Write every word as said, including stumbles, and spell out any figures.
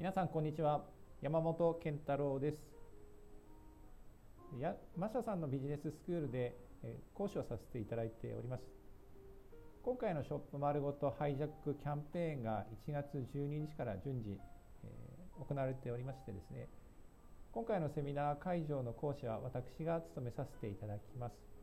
皆さんこんにちは。山本健太郎です。やマシャさんのビジネススクールでえー講師をさせていただいております。今回のショップ丸ごとハイジャックキャンペーンがいちがつじゅうににちから順次、えー行われておりましてですね、今回のセミナー会場の講師は私が務めさせていただきます。